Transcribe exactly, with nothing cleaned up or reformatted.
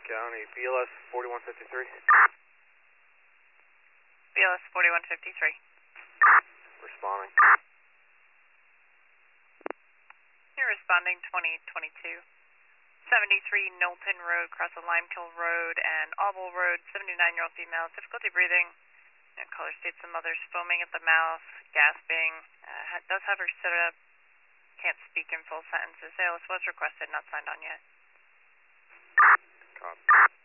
County, B L S forty-one fifty-three. B L S forty-one fifty-three. Responding. You're responding twenty twenty-two. seventy-three Knowlton Road, cross of Limekill Road and Auble Road, seventy-nine-year-old female, difficulty breathing. You know, caller states the mother's foaming at the mouth, gasping, uh, does have her sit up, can't speak in full sentences. A L S was requested, not signed on yet. Copy.